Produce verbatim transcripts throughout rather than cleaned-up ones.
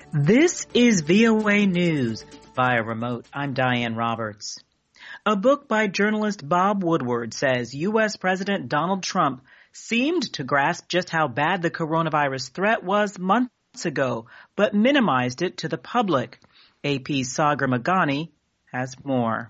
This is V O A News via remote. I'm Diane Roberts. A book by journalist Bob Woodward says U S. President Donald Trump seemed to grasp just how bad the coronavirus threat was months ago, but minimized it to the public. A P's Sagar Meghani has more.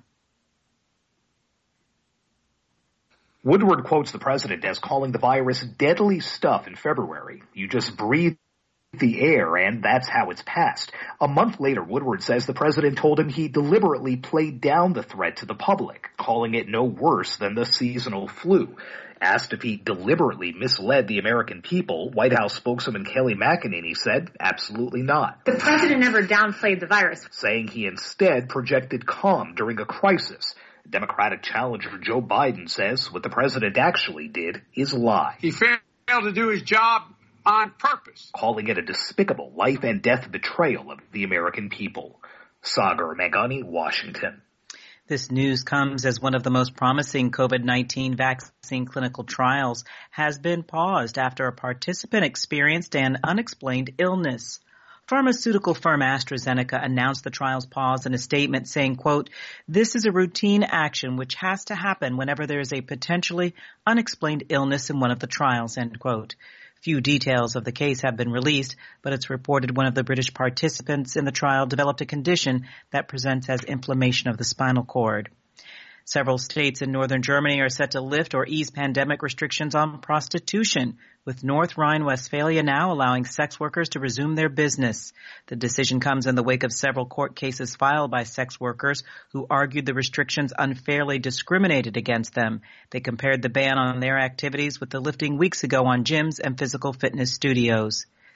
Woodward quotes the president as calling the virus deadly stuff in February. You just breathe the air, and that's how it's passed. A month later, Woodward says the president told him he deliberately played down the threat to the public, calling it no worse than the seasonal flu. Asked if he deliberately misled the American people, White House spokeswoman Kelly McEnany said, absolutely not. The president never downplayed the virus, saying he instead projected calm during a crisis. Democratic challenger Joe Biden says what the president actually did is lie. He failed to do his job on purpose, calling it a despicable life and death betrayal of the American people. Sagar Meghani, Washington. This news comes as one of the most promising COVID nineteen vaccine clinical trials has been paused after a participant experienced an unexplained illness. Pharmaceutical firm AstraZeneca announced the trial's pause in a statement saying, quote, "This is a routine action which has to happen whenever there is a potentially unexplained illness in one of the trials," end quote. Few details of the case have been released, but it's reported one of the British participants in the trial developed a condition that presents as inflammation of the spinal cord. Several states in northern Germany are set to lift or ease pandemic restrictions on prostitution, with North Rhine-Westphalia now allowing sex workers to resume their business. The decision comes in the wake of several court cases filed by sex workers who argued the restrictions unfairly discriminated against them. They compared the ban on their activities with the lifting weeks ago on gyms and physical fitness studios.